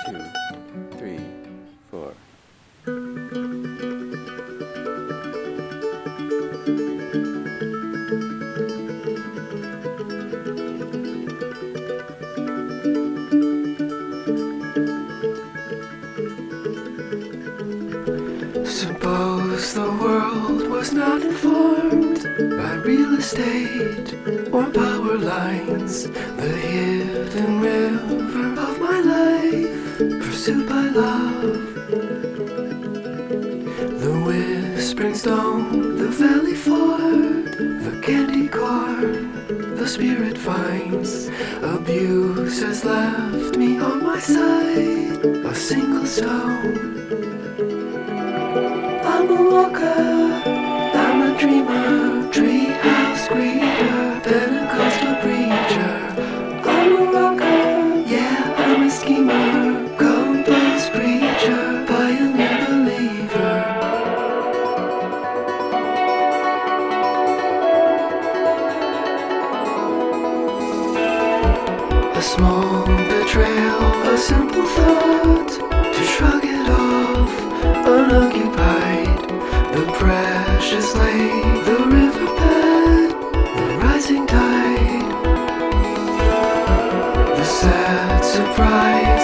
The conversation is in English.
2, 3, 4. Suppose the world was not informed by real estate or power lines, the hidden river of my life, pursued by love. The whispering stone, the valley ford, the candy corn, the spirit finds. Abuse has left me on my side, a single stone. I'm a walker, I'm a dreamer, treehouse greeter, Pentecostal preacher. I'm a rocker, yeah, I'm a schemer, compost preacher, pioneer believer. A small betrayal, a simple thought, to shrug it off, unoccupied. The precious lake, the riverbed, the rising tide, the sad surprise.